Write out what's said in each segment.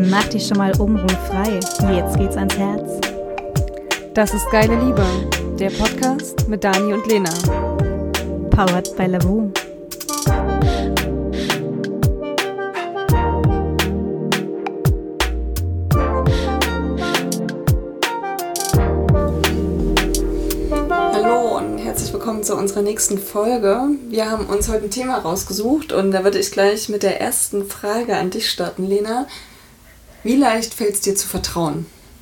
Mach dich schon mal obenrum frei. Jetzt geht's ans Herz. Das ist Geile Liebe, der Podcast mit Dani und Lena. Powered by Lavu. Hallo und herzlich willkommen zu unserer nächsten Folge. Wir haben uns heute ein Thema rausgesucht und da würde ich gleich mit der ersten Frage an dich starten, Lena. Wie leicht fällt es dir zu vertrauen?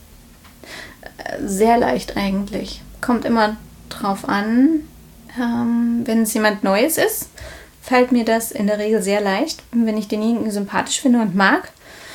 Sehr leicht eigentlich. Kommt immer drauf an. Wenn es jemand Neues ist, fällt mir das in der Regel sehr leicht, wenn ich denjenigen sympathisch finde und mag.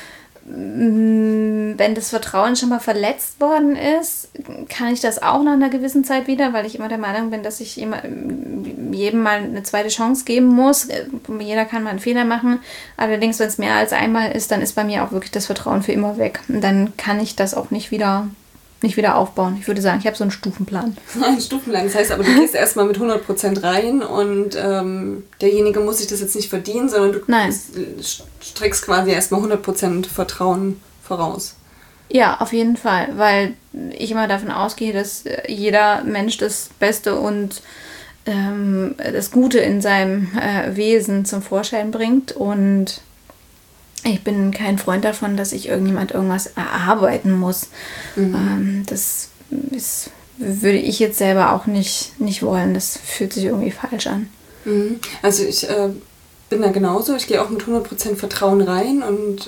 Wenn das Vertrauen schon mal verletzt worden ist, kann ich das auch nach einer gewissen Zeit wieder, weil ich immer der Meinung bin, dass ich jedem mal eine zweite Chance geben muss. Jeder kann mal einen Fehler machen. Allerdings, wenn es mehr als einmal ist, dann ist bei mir auch wirklich das Vertrauen für immer weg. Und dann kann ich das auch nicht wieder aufbauen. Ich würde sagen, ich habe so einen Stufenplan. Ein Stufenplan, das heißt aber, du gehst erstmal mit 100% rein und derjenige muss sich das jetzt nicht verdienen, sondern du streckst quasi erstmal 100% Vertrauen voraus. Ja, auf jeden Fall, weil ich immer davon ausgehe, dass jeder Mensch das Beste und das Gute in seinem Wesen zum Vorschein bringt und ich bin kein Freund davon, dass ich irgendwas erarbeiten muss. Mhm. Das würde ich jetzt selber auch nicht wollen. Das fühlt sich irgendwie falsch an. Mhm. Also ich bin da genauso. Ich gehe auch mit 100% Vertrauen rein und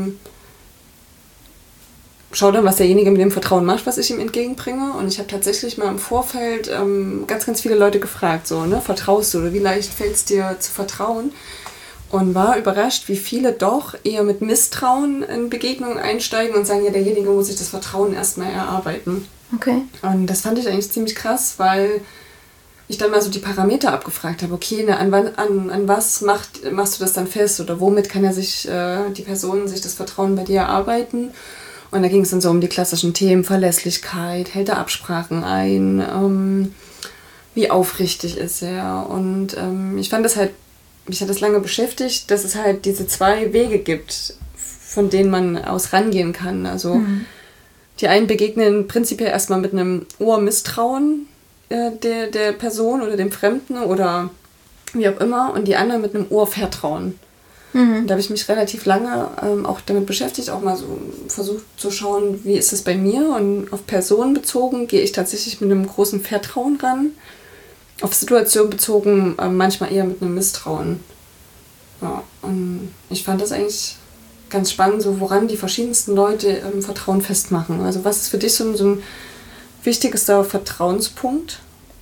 schaue dann, was derjenige mit dem Vertrauen macht, was ich ihm entgegenbringe. Und ich habe tatsächlich mal im Vorfeld ganz, ganz viele Leute gefragt, so, ne, vertraust du oder wie leicht fällt es dir zu vertrauen? Und war überrascht, wie viele doch eher mit Misstrauen in Begegnungen einsteigen und sagen, ja, derjenige muss sich das Vertrauen erstmal erarbeiten. Okay. Und das fand ich eigentlich ziemlich krass, weil ich dann mal so die Parameter abgefragt habe. Okay, ne, an was machst du das dann fest oder womit kann die Person sich das Vertrauen bei dir erarbeiten? Und da ging es dann so um die klassischen Themen, Verlässlichkeit, hält er Absprachen ein, wie aufrichtig ist er. Und ich fand das halt, mich hat das lange beschäftigt, dass es halt diese zwei Wege gibt, von denen man aus rangehen kann. Also die einen begegnen prinzipiell erstmal mit einem Urmisstrauen der Person oder dem Fremden oder wie auch immer und die anderen mit einem Urvertrauen. Da habe ich mich relativ lange auch damit beschäftigt, auch mal so versucht zu schauen, wie ist es bei mir und auf Personen bezogen gehe ich tatsächlich mit einem großen Vertrauen ran. Auf Situation bezogen manchmal eher mit einem Misstrauen. Ja, und ich fand das eigentlich ganz spannend, so woran die verschiedensten Leute Vertrauen festmachen. Also was ist für dich so ein wichtigster Vertrauenspunkt?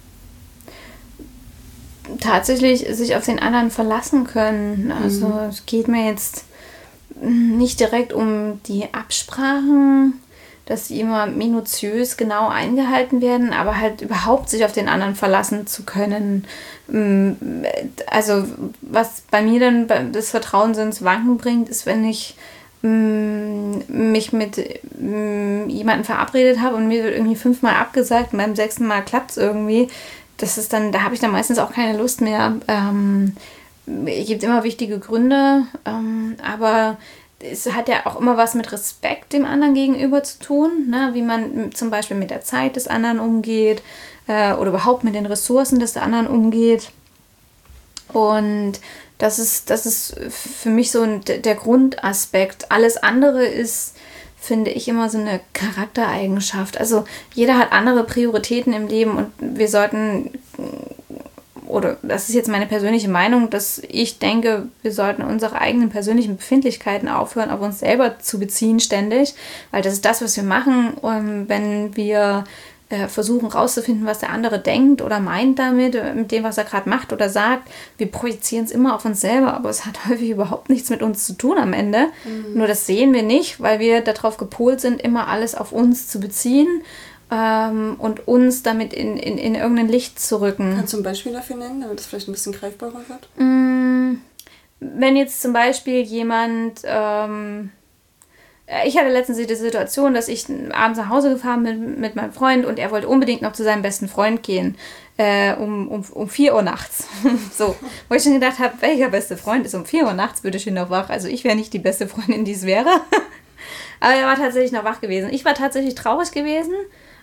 Tatsächlich sich auf den anderen verlassen können. Also es geht mir jetzt nicht direkt um die Absprachen, dass die immer minutiös genau eingehalten werden, aber halt überhaupt sich auf den anderen verlassen zu können. Also was bei mir dann das Vertrauen so ins Wanken bringt, ist, wenn ich mich mit jemandem verabredet habe und mir wird irgendwie 5-mal abgesagt und beim 6. Mal klappt es irgendwie. Da habe ich dann meistens auch keine Lust mehr. Es gibt immer wichtige Gründe, aber es hat ja auch immer was mit Respekt dem anderen gegenüber zu tun, ne? Wie man zum Beispiel mit der Zeit des anderen umgeht oder überhaupt mit den Ressourcen des anderen umgeht. Und das ist für mich so der Grundaspekt. Alles andere ist, finde ich, immer so eine Charaktereigenschaft. Also jeder hat andere Prioritäten im Leben und wir sollten, oder das ist jetzt meine persönliche Meinung, dass ich denke, wir sollten unsere eigenen persönlichen Befindlichkeiten aufhören, auf uns selber zu beziehen ständig, weil das ist das, was wir machen, wenn wir versuchen rauszufinden, was der andere denkt oder meint damit, mit dem, was er gerade macht oder sagt. Wir projizieren es immer auf uns selber, aber es hat häufig überhaupt nichts mit uns zu tun am Ende. Nur das sehen wir nicht, weil wir darauf gepolt sind, immer alles auf uns zu beziehen und uns damit in irgendein Licht zu rücken. Kannst du ein Beispiel dafür nennen, damit das vielleicht ein bisschen greifbarer wird? Wenn jetzt zum Beispiel jemand... ich hatte letztens die Situation, dass ich abends nach Hause gefahren bin mit meinem Freund und er wollte unbedingt noch zu seinem besten Freund gehen, um 4 Uhr nachts. So, wo ich schon gedacht habe, welcher beste Freund ist um 4 Uhr nachts bitte schön noch wach? Also ich wäre nicht die beste Freundin, die es wäre. Aber er war tatsächlich noch wach gewesen. Ich war tatsächlich traurig gewesen,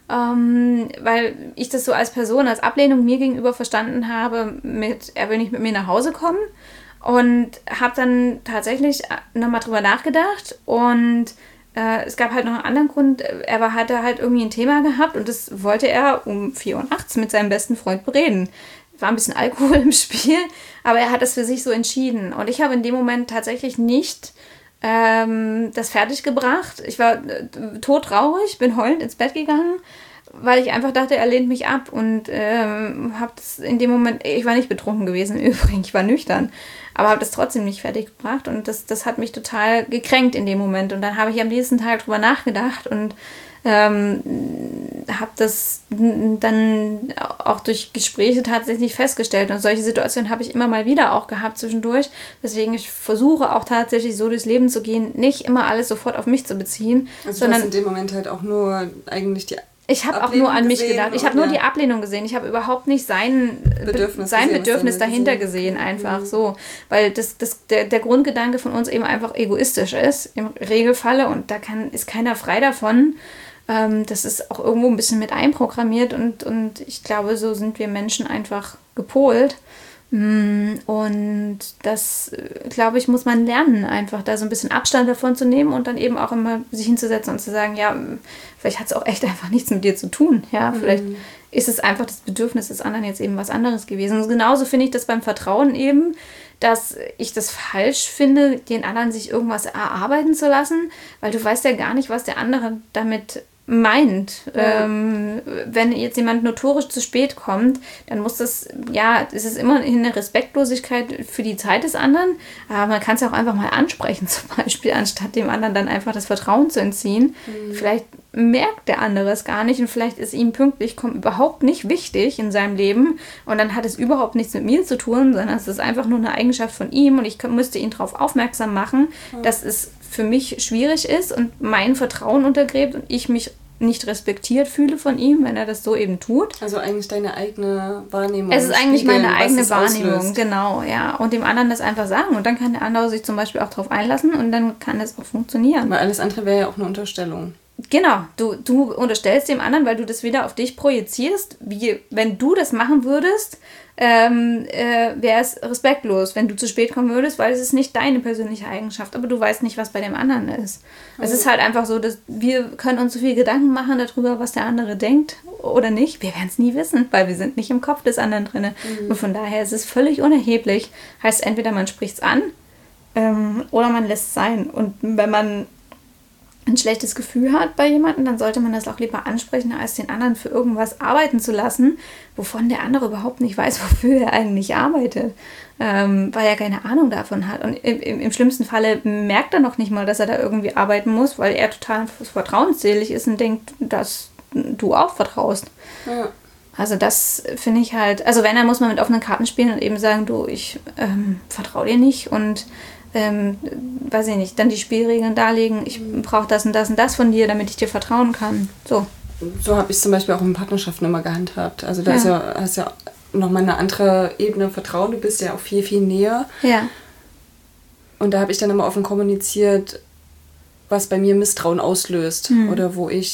weil ich das so als Person, als Ablehnung mir gegenüber verstanden habe, er will nicht mit mir nach Hause kommen. Und habe dann tatsächlich nochmal drüber nachgedacht und es gab halt noch einen anderen Grund. Er hatte halt irgendwie ein Thema gehabt und das wollte er um 4 Uhr nachts mit seinem besten Freund bereden. War ein bisschen Alkohol im Spiel, aber er hat es für sich so entschieden. Und ich habe in dem Moment tatsächlich nicht das fertiggebracht. Ich war todtraurig, bin heulend ins Bett gegangen, weil ich einfach dachte, er lehnt mich ab. Und habe das in dem Moment, ich war nicht betrunken gewesen im Übrigen, ich war nüchtern, aber habe das trotzdem nicht fertiggebracht. Und das hat mich total gekränkt in dem Moment. Und dann habe ich am nächsten Tag drüber nachgedacht und habe das dann auch durch Gespräche tatsächlich festgestellt. Und solche Situationen habe ich immer mal wieder auch gehabt zwischendurch. Deswegen ich versuche auch tatsächlich so durchs Leben zu gehen, nicht immer alles sofort auf mich zu beziehen. Also sondern du hast in dem Moment halt auch nur eigentlich die Ich habe auch nur an mich gedacht. Ich habe nur die Ablehnung gesehen. Ich habe überhaupt nicht sein Bedürfnis dahinter gesehen, einfach so. Weil der Grundgedanke von uns eben einfach egoistisch ist, im Regelfalle. Und da ist keiner frei davon. Das ist auch irgendwo ein bisschen mit einprogrammiert. Und ich glaube, so sind wir Menschen einfach gepolt. Und das, glaube ich, muss man lernen, einfach da so ein bisschen Abstand davon zu nehmen und dann eben auch immer sich hinzusetzen und zu sagen, ja, vielleicht hat es auch echt einfach nichts mit dir zu tun. Ja, vielleicht ist es einfach das Bedürfnis des anderen jetzt eben was anderes gewesen. Und genauso finde ich das beim Vertrauen eben, dass ich das falsch finde, den anderen sich irgendwas erarbeiten zu lassen, weil du weißt ja gar nicht, was der andere damit meint. Ja. Wenn jetzt jemand notorisch zu spät kommt, dann muss es ist immerhin eine Respektlosigkeit für die Zeit des anderen, aber man kann es auch einfach mal ansprechen, zum Beispiel, anstatt dem anderen dann einfach das Vertrauen zu entziehen. Vielleicht merkt der andere es gar nicht und vielleicht ist ihm pünktlich kommen überhaupt nicht wichtig in seinem Leben und dann hat es überhaupt nichts mit mir zu tun, sondern es ist einfach nur eine Eigenschaft von ihm und ich müsste ihn darauf aufmerksam machen, dass es für mich schwierig ist und mein Vertrauen untergräbt und ich mich nicht respektiert fühle von ihm, wenn er das so eben tut. Also eigentlich deine eigene Wahrnehmung. Es ist eigentlich meine eigene Wahrnehmung, genau, ja. Und dem anderen das einfach sagen. Und dann kann der andere sich zum Beispiel auch darauf einlassen und dann kann es auch funktionieren. Weil alles andere wäre ja auch eine Unterstellung. Genau, du unterstellst dem anderen, weil du das wieder auf dich projizierst, wie wenn du das machen würdest, wäre es respektlos, wenn du zu spät kommen würdest, weil es ist nicht deine persönliche Eigenschaft, aber du weißt nicht, was bei dem anderen ist. Es ist halt einfach so, dass wir können uns so viel Gedanken machen darüber, was der andere denkt oder nicht. Wir werden es nie wissen, weil wir sind nicht im Kopf des anderen drin. Und von daher ist es völlig unerheblich. Heißt, entweder man spricht es an oder man lässt es sein. Und wenn man ein schlechtes Gefühl hat bei jemandem, dann sollte man das auch lieber ansprechen, als den anderen für irgendwas arbeiten zu lassen, wovon der andere überhaupt nicht weiß, wofür er eigentlich arbeitet, weil er keine Ahnung davon hat. Und im schlimmsten Falle merkt er noch nicht mal, dass er da irgendwie arbeiten muss, weil er total vertrauensselig ist und denkt, dass du auch vertraust. Ja. Also das finde ich halt, also wenn, dann muss man mit offenen Karten spielen und eben sagen, du, ich vertraue dir nicht und weiß ich nicht, dann die Spielregeln darlegen, ich brauche das und das und das von dir, damit ich dir vertrauen kann. So habe ich es zum Beispiel auch in Partnerschaften immer gehandhabt. Also da hast ja nochmal eine andere Ebene Vertrauen, du bist ja auch viel, viel näher. Ja. Und da habe ich dann immer offen kommuniziert, was bei mir Misstrauen auslöst. Oder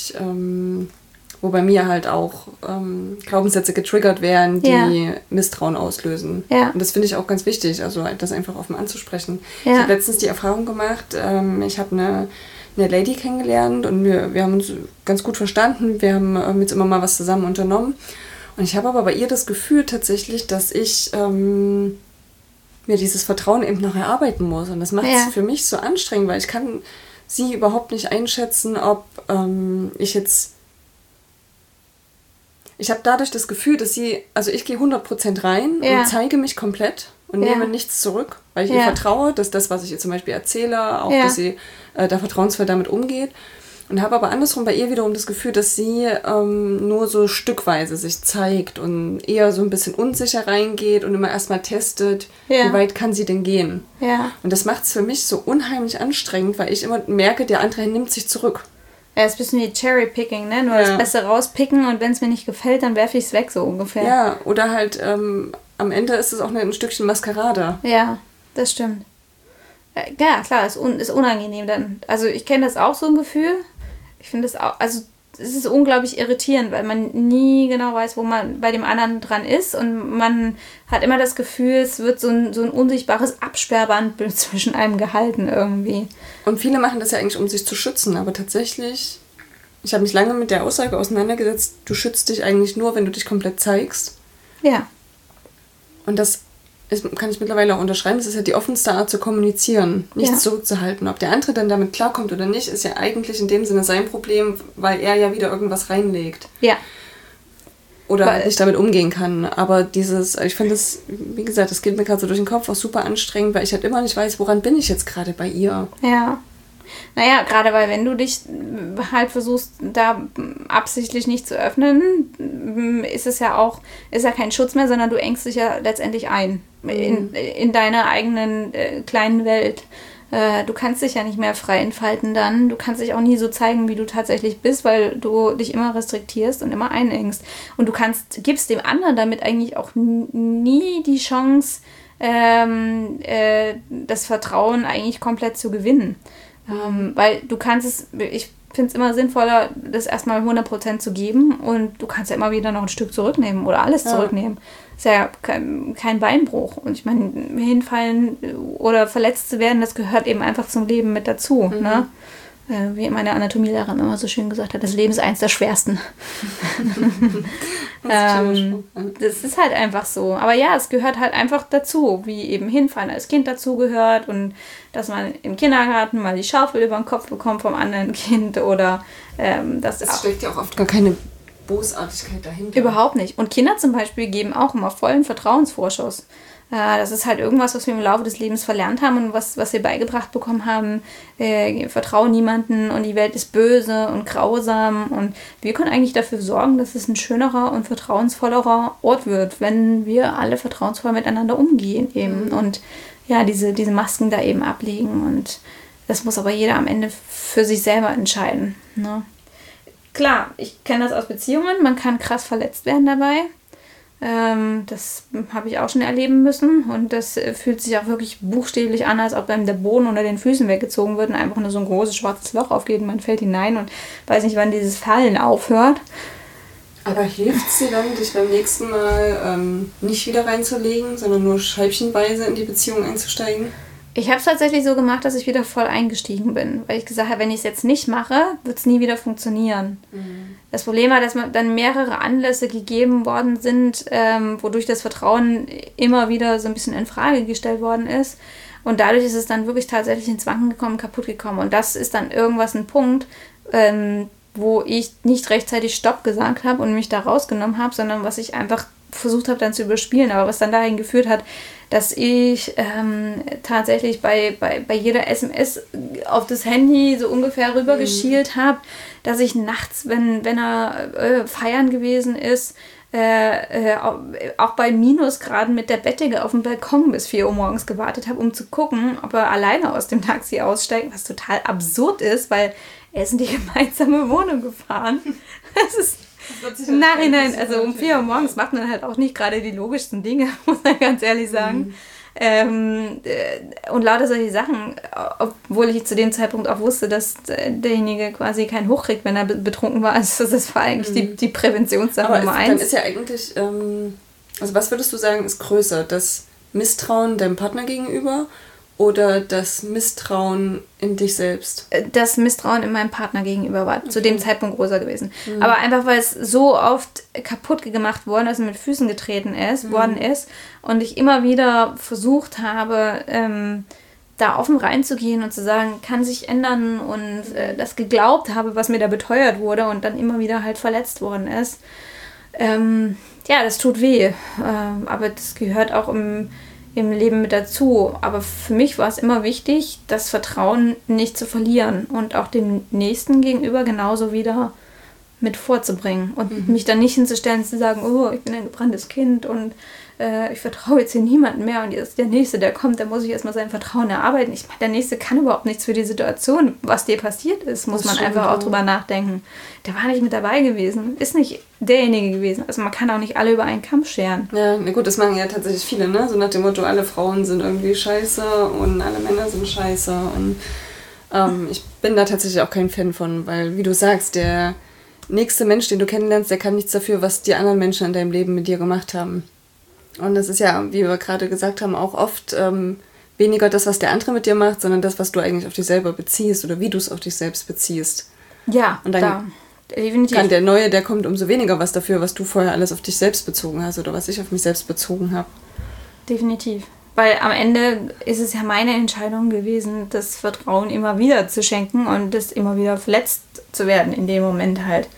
wo bei mir halt auch Glaubenssätze getriggert werden, die Misstrauen auslösen. Ja. Und das finde ich auch ganz wichtig, also das einfach offen anzusprechen. Ja. Ich habe letztens die Erfahrung gemacht, ich habe eine Lady kennengelernt und wir haben uns ganz gut verstanden, wir haben jetzt immer mal was zusammen unternommen. Und ich habe aber bei ihr das Gefühl tatsächlich, dass ich mir dieses Vertrauen eben noch erarbeiten muss. Und das macht es für mich so anstrengend, weil ich kann sie überhaupt nicht einschätzen, ob ich habe dadurch das Gefühl, dass ich gehe 100% rein und zeige mich komplett und nehme nichts zurück, weil ich ihr vertraue, dass das, was ich ihr zum Beispiel erzähle, auch, dass sie da vertrauensvoll damit umgeht. Und habe aber andersrum bei ihr wiederum das Gefühl, dass sie nur so stückweise sich zeigt und eher so ein bisschen unsicher reingeht und immer erstmal testet, wie weit kann sie denn gehen. Ja. Und das macht es für mich so unheimlich anstrengend, weil ich immer merke, der andere nimmt sich zurück. Ja, ist ein bisschen wie Cherry-Picking, ne? Nur das Beste rauspicken und wenn es mir nicht gefällt, dann werfe ich es weg, so ungefähr. Ja, oder halt am Ende ist es auch ein Stückchen Maskerade. Ja, das stimmt. Ja, klar, ist unangenehm dann. Also ich kenne das auch, so ein Gefühl. Ich finde das auch, also es ist unglaublich irritierend, weil man nie genau weiß, wo man bei dem anderen dran ist und man hat immer das Gefühl, es wird so ein unsichtbares Absperrband zwischen einem gehalten irgendwie. Und viele machen das ja eigentlich, um sich zu schützen, aber tatsächlich, ich habe mich lange mit der Aussage auseinandergesetzt, du schützt dich eigentlich nur, wenn du dich komplett zeigst. Ja. Und das kann ich mittlerweile auch unterschreiben, das ist ja die offenste Art zu kommunizieren, nichts zurückzuhalten. Ob der andere dann damit klarkommt oder nicht, ist ja eigentlich in dem Sinne sein Problem, weil er ja wieder irgendwas reinlegt. Ja. Oder nicht damit umgehen kann. Aber ich finde das, wie gesagt, das geht mir gerade so durch den Kopf, auch super anstrengend, weil ich halt immer nicht weiß, woran bin ich jetzt gerade bei ihr. Ja. Naja, gerade weil wenn du dich halt versuchst, da absichtlich nicht zu öffnen, ist ja kein Schutz mehr, sondern du engst dich ja letztendlich ein in deiner eigenen kleinen Welt. Du kannst dich ja nicht mehr frei entfalten dann. Du kannst dich auch nie so zeigen, wie du tatsächlich bist, weil du dich immer restriktierst und immer einengst. Und du gibst dem anderen damit eigentlich auch nie die Chance, das Vertrauen eigentlich komplett zu gewinnen. Weil ich finde es immer sinnvoller, das erstmal 100% zu geben und du kannst ja immer wieder noch ein Stück zurücknehmen oder alles zurücknehmen. Ist ja kein Beinbruch. Und ich meine, hinfallen oder verletzt zu werden, das gehört eben einfach zum Leben mit dazu. Ne? Wie meine Anatomielehrerin immer so schön gesagt hat, das Leben ist eins der schwersten. Das ist halt einfach so. Aber ja, es gehört halt einfach dazu, wie eben hinfallen als Kind dazu gehört und dass man im Kindergarten mal die Schaufel über den Kopf bekommt vom anderen Kind oder das steckt ja auch oft gar keine Bosartigkeit dahinter. Überhaupt nicht. Und Kinder zum Beispiel geben auch immer vollen Vertrauensvorschuss. Das ist halt irgendwas, was wir im Laufe des Lebens verlernt haben und was wir beigebracht bekommen haben. Vertraue niemanden und die Welt ist böse und grausam. Und wir können eigentlich dafür sorgen, dass es ein schönerer und vertrauensvollerer Ort wird, wenn wir alle vertrauensvoll miteinander umgehen eben. Und ja, diese Masken da eben ablegen. Und das muss aber jeder am Ende für sich selber entscheiden. Ne? Klar, ich kenne das aus Beziehungen. Man kann krass verletzt werden dabei. Das habe ich auch schon erleben müssen und das fühlt sich auch wirklich buchstäblich an, als ob einem der Boden unter den Füßen weggezogen wird und einfach nur so ein großes schwarzes Loch aufgeht und man fällt hinein und weiß nicht, wann dieses Fallen aufhört. Aber hilft es dir dann, dich beim nächsten Mal nicht wieder reinzulegen, sondern nur scheibchenweise in die Beziehung einzusteigen? Ich habe es tatsächlich so gemacht, dass ich wieder voll eingestiegen bin, weil ich gesagt habe, wenn ich es jetzt nicht mache, wird es nie wieder funktionieren. Das Problem war, dass dann mehrere Anlässe gegeben worden sind, wodurch das Vertrauen immer wieder so ein bisschen in Frage gestellt worden ist. Und dadurch ist es dann wirklich tatsächlich ins Wanken gekommen, kaputt gekommen. Und das ist dann ein Punkt, wo ich nicht rechtzeitig Stopp gesagt habe und mich da rausgenommen habe, sondern was ich einfach versucht habe dann zu überspielen, aber was dann dahin geführt hat, dass ich tatsächlich bei jeder SMS auf das Handy so ungefähr rüber geschielt habe, dass ich nachts, wenn er feiern gewesen ist, auch bei Minusgraden mit der Bettdecke auf dem Balkon bis 4 Uhr morgens gewartet habe, um zu gucken, ob er alleine aus dem Taxi aussteigt, was total absurd ist, weil er ist in die gemeinsame Wohnung gefahren. Das ist im Nachhinein, also um 4 Uhr morgens macht man halt auch nicht gerade die logischsten Dinge, muss man ganz ehrlich sagen. Und lauter solche Sachen, obwohl ich zu dem Zeitpunkt auch wusste, dass derjenige quasi keinen hochkriegt, wenn er betrunken war. Also das war eigentlich die Präventionssache Nummer 1. Dann ist ja eigentlich, also was würdest du sagen, ist größer? Das Misstrauen deinem Partner gegenüber oder das Misstrauen in dich selbst? Das Misstrauen in meinem Partner gegenüber war zu dem Zeitpunkt größer gewesen. Aber einfach, weil es so oft kaputt gemacht worden ist und mit Füßen getreten worden ist und ich immer wieder versucht habe, da offen reinzugehen und zu sagen, kann sich ändern und das geglaubt habe, was mir da beteuert wurde und dann immer wieder halt verletzt worden ist. Ja, das tut weh. Aber das gehört auch im Leben mit dazu. Aber für mich war es immer wichtig, das Vertrauen nicht zu verlieren und auch dem Nächsten gegenüber genauso wieder mit vorzubringen und mich dann nicht hinzustellen und zu sagen, oh, ich bin ein gebranntes Kind und ich vertraue jetzt hier niemandem mehr und jetzt der Nächste, der kommt, der muss sich erstmal sein Vertrauen erarbeiten. Ich meine, der Nächste kann überhaupt nichts für die Situation, was dir passiert ist, muss man einfach auch drüber nachdenken. Der war nicht mit dabei gewesen, ist nicht derjenige gewesen. Also man kann auch nicht alle über einen Kamm scheren. Ja, na gut, das machen ja tatsächlich viele, ne? So nach dem Motto, alle Frauen sind irgendwie scheiße und alle Männer sind scheiße. Und ich bin da tatsächlich auch kein Fan von, weil, wie du sagst, der nächste Mensch, den du kennenlernst, der kann nichts dafür, was die anderen Menschen in deinem Leben mit dir gemacht haben. Und das ist ja, wie wir gerade gesagt haben, auch oft weniger das, was der andere mit dir macht, sondern das, was du eigentlich auf dich selber beziehst oder wie du es auf dich selbst beziehst. Ja, und dann definitiv. Kann der Neue, der kommt umso weniger was dafür, was du vorher alles auf dich selbst bezogen hast oder was ich auf mich selbst bezogen habe. Definitiv. Weil am Ende ist es ja meine Entscheidung gewesen, das Vertrauen immer wieder zu schenken und das immer wieder verletzt zu werden in dem Moment halt.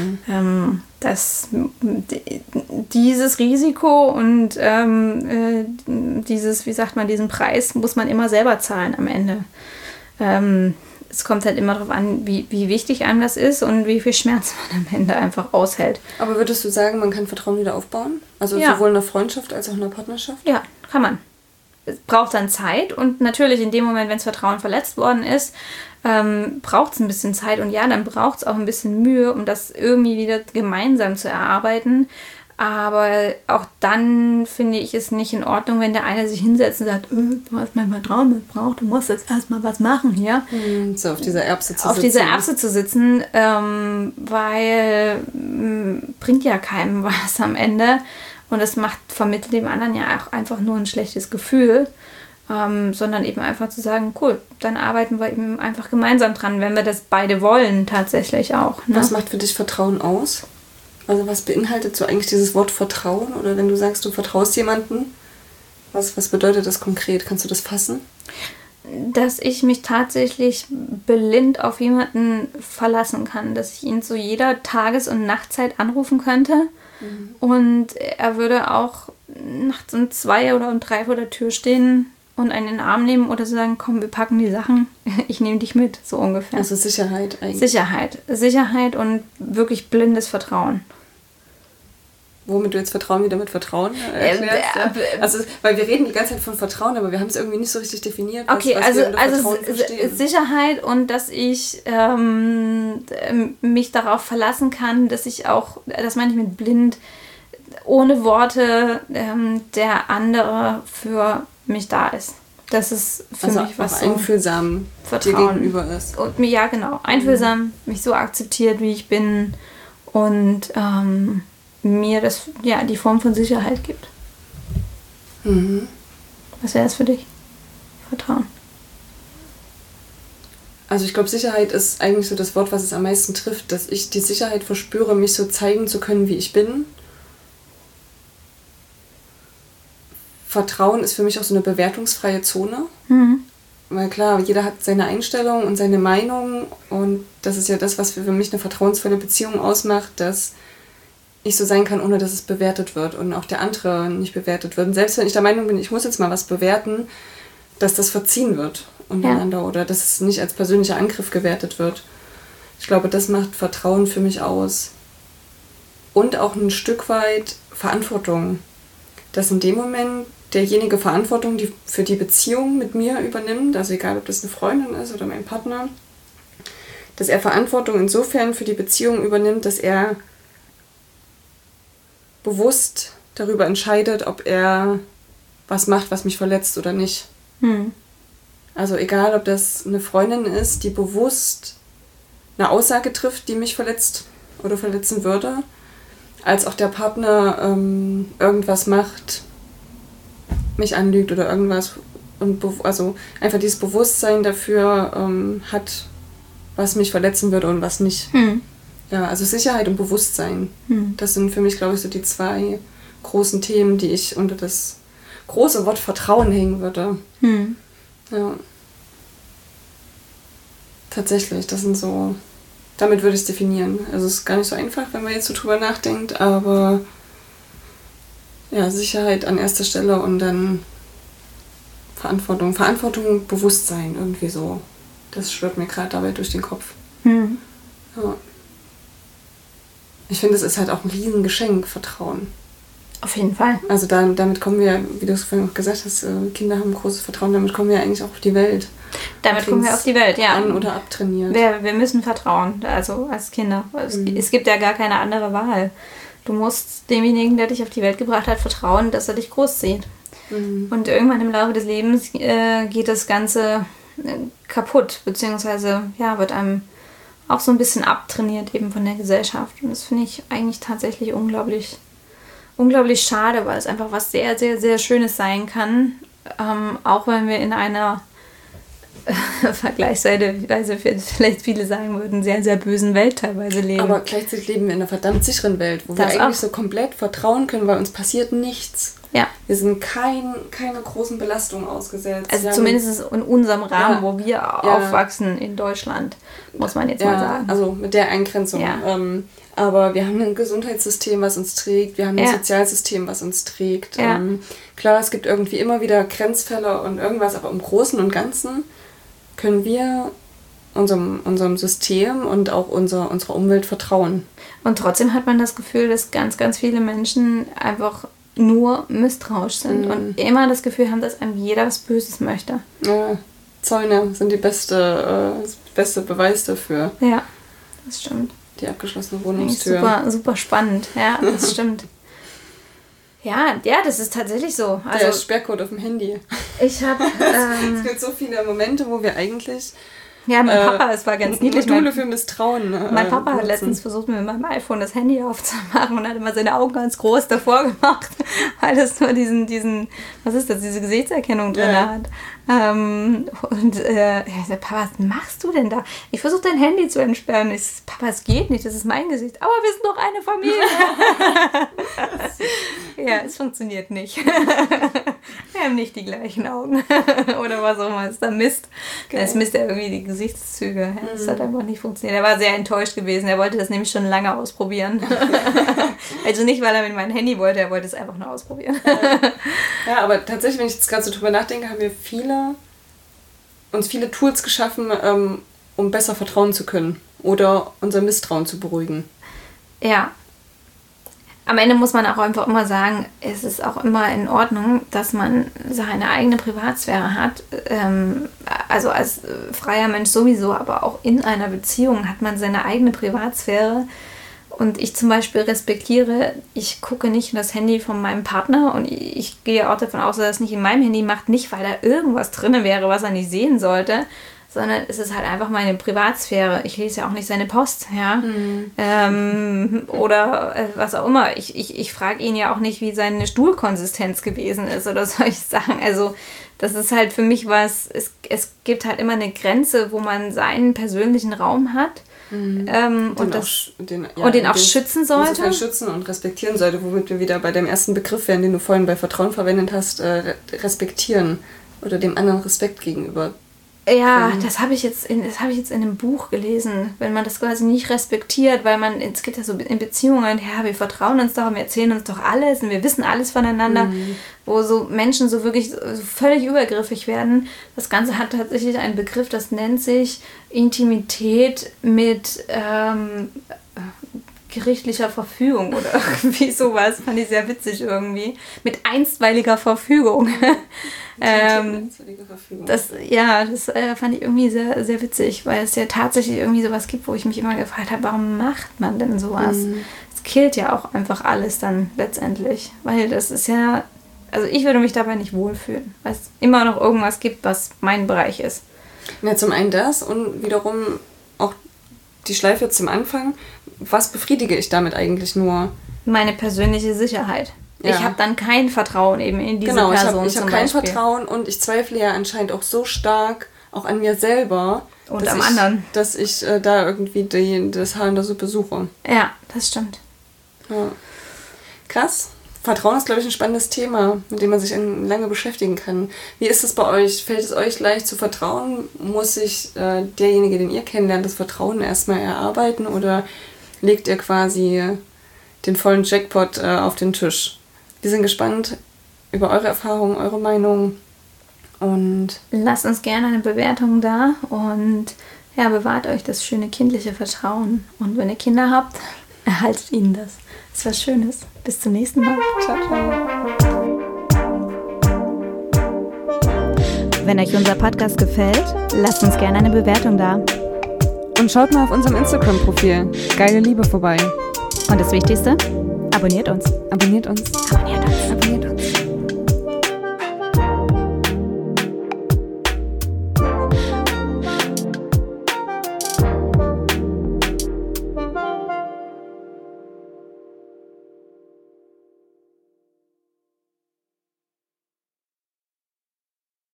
Dieses Risiko und dieses, wie sagt man, diesen Preis muss man immer selber zahlen am Ende. Es kommt halt immer darauf an, wie wichtig einem das ist und wie viel Schmerz man am Ende einfach aushält. Aber würdest du sagen, man kann Vertrauen wieder aufbauen? Also ja. Sowohl in der Freundschaft als auch in der Partnerschaft? Ja, kann man. Es braucht dann Zeit und natürlich in dem Moment, wenn das Vertrauen verletzt worden ist, braucht es ein bisschen Zeit und ja, dann braucht es auch ein bisschen Mühe, um das irgendwie wieder gemeinsam zu erarbeiten. Aber auch dann finde ich es nicht in Ordnung, wenn der eine sich hinsetzt und sagt, du hast mein Vertrauen missbraucht, du musst jetzt erstmal was machen hier. So auf dieser Erbse zu sitzen. Auf dieser Erbse zu sitzen, weil bringt ja keinem was am Ende. Und es vermittelt dem anderen ja auch einfach nur ein schlechtes Gefühl, sondern eben einfach zu sagen, cool, dann arbeiten wir eben einfach gemeinsam dran, wenn wir das beide wollen tatsächlich auch. Ne? Was macht für dich Vertrauen aus? Also was beinhaltet so eigentlich dieses Wort Vertrauen? Oder wenn du sagst, du vertraust jemandem, was bedeutet das konkret? Kannst du das fassen? Dass ich mich tatsächlich blind auf jemanden verlassen kann, dass ich ihn zu jeder Tages- und Nachtzeit anrufen könnte. Und er würde auch nachts um 2 oder um 3 vor der Tür stehen und einen in den Arm nehmen oder so sagen, komm, wir packen die Sachen, ich nehme dich mit, so ungefähr. Also Sicherheit eigentlich. Sicherheit und wirklich blindes Vertrauen. Womit du jetzt Vertrauen wieder mit Vertrauen erklärst. Also, weil wir reden die ganze Zeit von Vertrauen, aber wir haben es irgendwie nicht so richtig definiert. Okay, was wir unter Vertrauen verstehen. Sicherheit und dass ich mich darauf verlassen kann, dass ich auch, das meine ich mit blind, ohne Worte der andere für mich da ist. Das ist für mich was so einfühlsam Vertrauen dir gegenüber ist. Und mir, ja genau, einfühlsam, mich so akzeptiert, wie ich bin und mir das, ja, die Form von Sicherheit gibt. Was wäre das für dich? Vertrauen. Also ich glaube, Sicherheit ist eigentlich so das Wort, was es am meisten trifft, dass ich die Sicherheit verspüre, mich so zeigen zu können, wie ich bin. Vertrauen ist für mich auch so eine bewertungsfreie Zone. Weil klar, jeder hat seine Einstellung und seine Meinung und das ist ja das, was für mich eine vertrauensvolle Beziehung ausmacht, dass ich so sein kann, ohne dass es bewertet wird und auch der andere nicht bewertet wird. Und selbst wenn ich der Meinung bin, ich muss jetzt mal was bewerten, dass das verziehen wird untereinander oder dass es nicht als persönlicher Angriff gewertet wird. Ich glaube, das macht Vertrauen für mich aus. Und auch ein Stück weit Verantwortung. Dass in dem Moment derjenige Verantwortung für die Beziehung mit mir übernimmt, also egal, ob das eine Freundin ist oder mein Partner, dass er Verantwortung insofern für die Beziehung übernimmt, dass er bewusst darüber entscheidet, ob er was macht, was mich verletzt oder nicht. Also egal, ob das eine Freundin ist, die bewusst eine Aussage trifft, die mich verletzt oder verletzen würde, als auch der Partner irgendwas macht, mich anlügt oder irgendwas und also einfach dieses Bewusstsein dafür hat, was mich verletzen würde und was nicht. Ja, also Sicherheit und Bewusstsein. Das sind für mich, glaube ich, so die 2 großen Themen, die ich unter das große Wort Vertrauen hängen würde. Ja. Tatsächlich, das sind so, damit würde ich es definieren. Also es ist gar nicht so einfach, wenn man jetzt so drüber nachdenkt, aber ja, Sicherheit an erster Stelle und dann Verantwortung, Bewusstsein, irgendwie so. Das schwirrt mir gerade dabei durch den Kopf. Ja. Ich finde, es ist halt auch ein Riesengeschenk, Vertrauen. Auf jeden Fall. Also damit kommen wir, wie du es vorhin auch gesagt hast, Kinder haben großes Vertrauen, damit kommen wir eigentlich auch auf die Welt. Damit kommen wir auf die Welt, ja. An- oder abtrainiert. Wir müssen vertrauen, also als Kinder. Es gibt ja gar keine andere Wahl. Du musst demjenigen, der dich auf die Welt gebracht hat, vertrauen, dass er dich großzieht. Und irgendwann im Laufe des Lebens geht das Ganze kaputt, beziehungsweise wird einem auch so ein bisschen abtrainiert eben von der Gesellschaft. Und das finde ich eigentlich tatsächlich unglaublich schade, weil es einfach was sehr, sehr, sehr Schönes sein kann. Auch wenn wir in einer vergleichsweise vielleicht viele sagen würden, sehr, sehr bösen Welt teilweise leben. Aber gleichzeitig leben wir in einer verdammt sicheren Welt, wo wir eigentlich so komplett vertrauen können, weil uns passiert nichts. Ja. Wir sind keine großen Belastungen ausgesetzt. Also zumindest in unserem Rahmen, wo wir aufwachsen in Deutschland, muss man jetzt mal sagen. Also mit der Eingrenzung. Ja. Aber wir haben ein Gesundheitssystem, was uns trägt. Wir haben ein Sozialsystem, was uns trägt. Ja. Klar, es gibt irgendwie immer wieder Grenzfälle und irgendwas, aber im Großen und Ganzen können wir unserem System und auch unserer Umwelt vertrauen. Und trotzdem hat man das Gefühl, dass ganz, ganz viele Menschen einfach nur misstrauisch sind und immer das Gefühl haben, dass einem jeder was Böses möchte. Ja, Zäune sind das beste Beweis dafür. Ja, das stimmt. Die abgeschlossene Wohnungstür. Super, super spannend. Ja, das stimmt. Ja, das ist tatsächlich so. Also, der Sperrcode auf dem Handy. Ich habe... es gibt so viele Momente, wo wir eigentlich... Ja, mein Papa, es war ganz niedlich. Module für Misstrauen. Mein Papa hat letztens versucht, mit meinem iPhone das Handy aufzumachen und hat immer seine Augen ganz groß davor gemacht, weil das nur diese Gesichtserkennung drin hat. Ich sagte, Papa, was machst du denn da? Ich versuche dein Handy zu entsperren. Ich sage, Papa, es geht nicht, das ist mein Gesicht. Aber wir sind doch eine Familie. Ja, es funktioniert nicht. Wir haben nicht die gleichen Augen. Oder was auch immer. Es ist dann Mist. Okay. Es misst ja irgendwie die Gesichtszüge. Das hat einfach nicht funktioniert. Er war sehr enttäuscht gewesen. Er wollte das nämlich schon lange ausprobieren. Also nicht, weil er mit meinem Handy wollte, er wollte es einfach nur ausprobieren. Ja, aber tatsächlich, wenn ich jetzt gerade so drüber nachdenke, haben wir uns viele Tools geschaffen, um besser vertrauen zu können oder unser Misstrauen zu beruhigen. Ja. Am Ende muss man auch einfach immer sagen, es ist auch immer in Ordnung, dass man seine eigene Privatsphäre hat. Also als freier Mensch sowieso, aber auch in einer Beziehung hat man seine eigene Privatsphäre. Und ich zum Beispiel respektiere, ich gucke nicht in das Handy von meinem Partner und ich gehe auch davon aus, dass er das nicht in meinem Handy macht, nicht weil da irgendwas drin wäre, was er nicht sehen sollte, sondern es ist halt einfach meine Privatsphäre. Ich lese ja auch nicht seine Post, ja. Oder was auch immer. Ich frage ihn ja auch nicht, wie seine Stuhlkonsistenz gewesen ist oder soll ich sagen. Also das ist halt für mich was, es gibt halt immer eine Grenze, wo man seinen persönlichen Raum hat. Und den auch schützen sollte. Insofern schützen und respektieren sollte, womit wir wieder bei dem ersten Begriff wären, den du vorhin bei Vertrauen verwendet hast, respektieren oder dem anderen Respekt gegenüber. Ja, das habe ich jetzt in einem Buch gelesen, wenn man das quasi nicht respektiert, weil es gibt ja so in Beziehungen, ja, wir vertrauen uns doch und wir erzählen uns doch alles und wir wissen alles voneinander, wo so Menschen so wirklich so völlig übergriffig werden. Das Ganze hat tatsächlich einen Begriff, das nennt sich Intimität mit gerichtlicher Verfügung oder irgendwie sowas, fand ich sehr witzig irgendwie. Mit einstweiliger Verfügung. Das fand ich irgendwie sehr, sehr witzig, weil es ja tatsächlich irgendwie sowas gibt, wo ich mich immer gefragt habe, warum macht man denn sowas? Es killt ja auch einfach alles dann letztendlich, weil das ist ja, also ich würde mich dabei nicht wohlfühlen, weil es immer noch irgendwas gibt, was mein Bereich ist. Ja, zum einen das und wiederum auch die Schleife zum Anfang. Was befriedige ich damit eigentlich nur? Meine persönliche Sicherheit. Ja. Ich habe dann kein Vertrauen eben in diese Person. Ich habe kein Vertrauen und ich zweifle ja anscheinend auch so stark auch an mir selber und am anderen, dass ich da irgendwie das Haar in der Suppe suche. Ja, das stimmt. Ja. Krass. Vertrauen ist, glaube ich, ein spannendes Thema, mit dem man sich lange beschäftigen kann. Wie ist es bei euch? Fällt es euch leicht zu vertrauen? Muss sich derjenige, den ihr kennenlernt, das Vertrauen erstmal erarbeiten oder legt ihr quasi den vollen Jackpot auf den Tisch? Wir sind gespannt über eure Erfahrungen, eure Meinung und lasst uns gerne eine Bewertung da und ja, bewahrt euch das schöne kindliche Vertrauen. Und wenn ihr Kinder habt, Erhaltet ihnen das. Es war Schönes. Bis zum nächsten Mal. Ciao, ciao. Wenn euch unser Podcast gefällt, lasst uns gerne eine Bewertung da. Und schaut mal auf unserem Instagram-Profil Geile Liebe vorbei. Und das Wichtigste, abonniert uns. Abonniert uns. Abonniert uns. Abonniert uns.